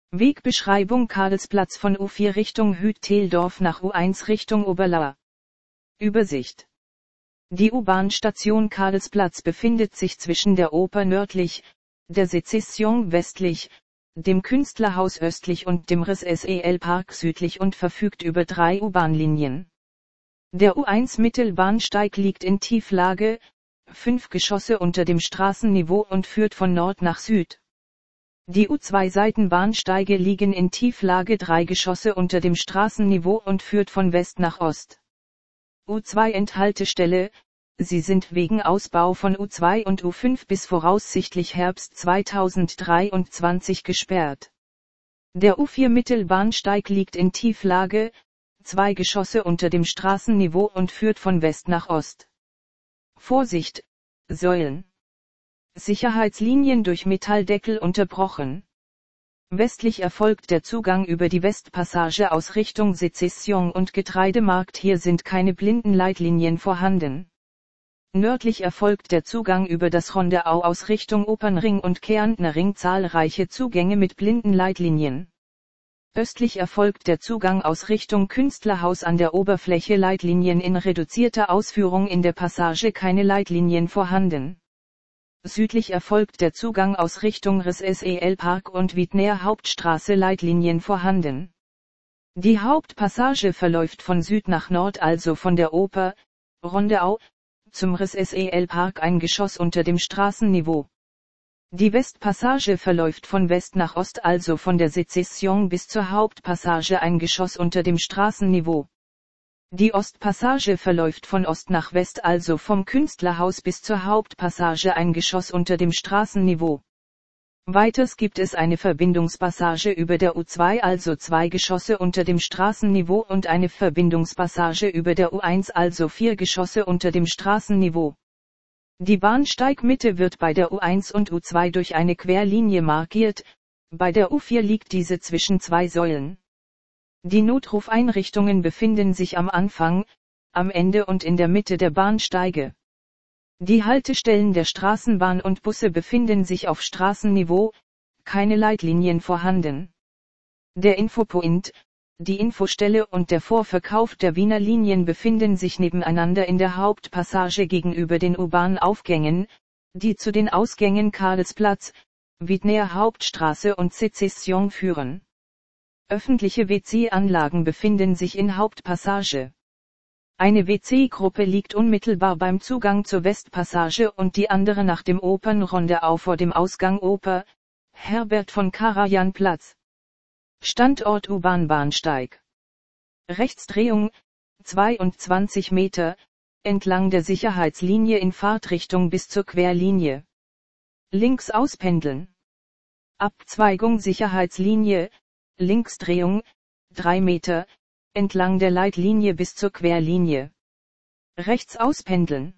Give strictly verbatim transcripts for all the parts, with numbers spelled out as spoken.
Wegbeschreibung: Karlsplatz von U vier Richtung Hüt-Teldorf nach U eins Richtung Oberlauer. Übersicht. Die U-Bahn-Station Karlsplatz befindet sich zwischen der Oper nördlich, der Sezession westlich, dem Künstlerhaus östlich und dem R S S E L-Park südlich und verfügt über drei U-Bahn-Linien. Der U eins Mittelbahnsteig liegt in Tieflage, fünf Geschosse unter dem Straßenniveau und führt von Nord nach Süd. Die U zwei Seitenbahnsteige liegen in Tieflage, drei Geschosse unter dem Straßenniveau und führt von West nach Ost. U zwei Endhaltestelle, sie sind wegen Ausbau von U zwei und U fünf bis voraussichtlich Herbst zweitausenddreiundzwanzig gesperrt. Der U vier Mittelbahnsteig liegt in Tieflage, zwei Geschosse unter dem Straßenniveau und führt von West nach Ost. Vorsicht, Säulen. Sicherheitslinien durch Metalldeckel unterbrochen. Westlich erfolgt der Zugang über die Westpassage aus Richtung Sezession und Getreidemarkt, hier sind keine Blindenleitlinien vorhanden. Nördlich erfolgt der Zugang über das Rondeau aus Richtung Opernring und Kärntner Ring, zahlreiche Zugänge mit Blindenleitlinien. Östlich erfolgt der Zugang aus Richtung Künstlerhaus an der Oberfläche, Leitlinien in reduzierter Ausführung, in der Passage keine Leitlinien vorhanden. Südlich erfolgt der Zugang aus Richtung R S S E L-Park und Wiedner Hauptstraße, Leitlinien vorhanden. Die Hauptpassage verläuft von Süd nach Nord, also von der Oper, Rondeau, zum R S S E L-Park, ein Geschoss unter dem Straßenniveau. Die Westpassage verläuft von West nach Ost, also von der Sezession bis zur Hauptpassage, ein Geschoss unter dem Straßenniveau. Die Ostpassage verläuft von Ost nach West, also vom Künstlerhaus bis zur Hauptpassage, ein Geschoss unter dem Straßenniveau. Weiters gibt es eine Verbindungspassage über der U zwei, also zwei Geschosse unter dem Straßenniveau, und eine Verbindungspassage über der U eins, also vier Geschosse unter dem Straßenniveau. Die Bahnsteigmitte wird bei der U eins und U zwei durch eine Querlinie markiert, bei der U vier liegt diese zwischen zwei Säulen. Die Notrufeinrichtungen befinden sich am Anfang, am Ende und in der Mitte der Bahnsteige. Die Haltestellen der Straßenbahn und Busse befinden sich auf Straßenniveau, keine Leitlinien vorhanden. Der Infopoint, die Infostelle und der Vorverkauf der Wiener Linien befinden sich nebeneinander in der Hauptpassage gegenüber den U-Bahn-Aufgängen, die zu den Ausgängen Karlsplatz, Wiedner Hauptstraße und Sezession führen. Öffentliche W C-Anlagen befinden sich in Hauptpassage. Eine W C-Gruppe liegt unmittelbar beim Zugang zur Westpassage und die andere nach dem Opernrondeau vor dem Ausgang Oper, Herbert von Karajan Platz. Standort U-Bahn-Bahnsteig. Rechtsdrehung, zweiundzwanzig Meter, entlang der Sicherheitslinie in Fahrtrichtung bis zur Querlinie. Links auspendeln. Abzweigung Sicherheitslinie, Linksdrehung, drei Meter, entlang der Leitlinie bis zur Querlinie. Rechts auspendeln.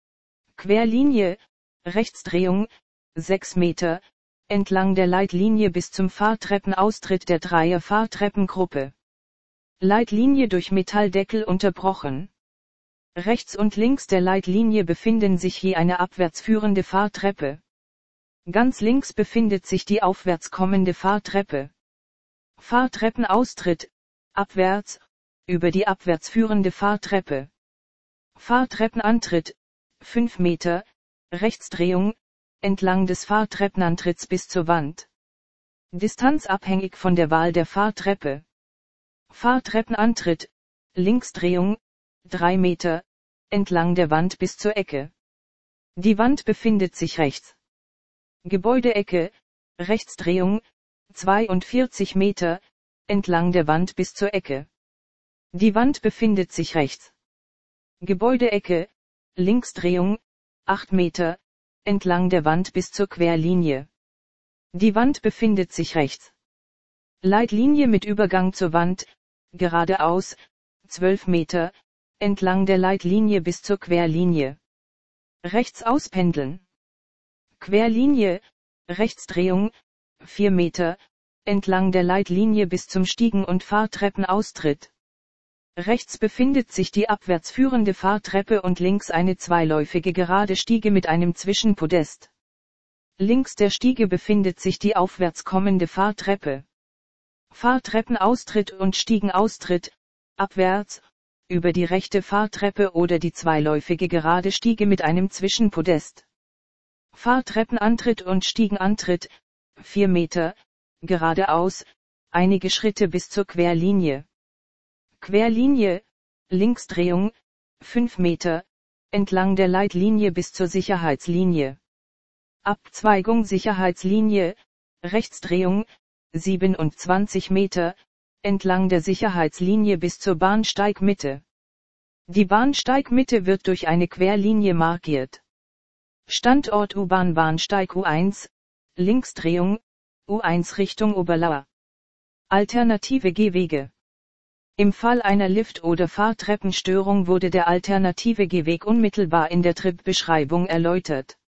Querlinie, Rechtsdrehung, sechs Meter, entlang der Leitlinie bis zum Fahrtreppenaustritt der Dreier-Fahrtreppengruppe. Leitlinie durch Metalldeckel unterbrochen. Rechts und links der Leitlinie befinden sich je eine abwärts führende Fahrtreppe. Ganz links befindet sich die aufwärts kommende Fahrtreppe. Fahrtreppenaustritt, abwärts, über die abwärts führende Fahrtreppe. Fahrtreppenantritt, fünf Meter, Rechtsdrehung, entlang des Fahrtreppenantritts bis zur Wand. Distanz abhängig von der Wahl der Fahrtreppe. Fahrtreppenantritt, Linksdrehung, drei Meter, entlang der Wand bis zur Ecke. Die Wand befindet sich rechts. Gebäudeecke, Rechtsdrehung, zweiundvierzig Meter, entlang der Wand bis zur Ecke. Die Wand befindet sich rechts. Gebäudeecke, Linksdrehung, acht Meter, entlang der Wand bis zur Querlinie. Die Wand befindet sich rechts. Leitlinie mit Übergang zur Wand, geradeaus, zwölf Meter, entlang der Leitlinie bis zur Querlinie. Rechts auspendeln. Querlinie, Rechtsdrehung, vier Meter, entlang der Leitlinie bis zum Stiegen- und Fahrtreppenaustritt. Rechts befindet sich die abwärts führende Fahrtreppe und links eine zweiläufige gerade Stiege mit einem Zwischenpodest. Links der Stiege befindet sich die aufwärts kommende Fahrtreppe. Fahrtreppenaustritt und Stiegenaustritt, abwärts, über die rechte Fahrtreppe oder die zweiläufige gerade Stiege mit einem Zwischenpodest. Fahrtreppenantritt und Stiegenantritt, vier Meter, geradeaus, einige Schritte bis zur Querlinie. Querlinie, Linksdrehung, fünf Meter, entlang der Leitlinie bis zur Sicherheitslinie. Abzweigung Sicherheitslinie, Rechtsdrehung, siebenundzwanzig Meter, entlang der Sicherheitslinie bis zur Bahnsteigmitte. Die Bahnsteigmitte wird durch eine Querlinie markiert. Standort U-Bahn Bahnsteig U eins, Linksdrehung, U eins Richtung Oberlauer. Alternative Gehwege. Im Fall einer Lift- oder Fahrtreppenstörung wurde der alternative Gehweg unmittelbar in der Tripbeschreibung erläutert.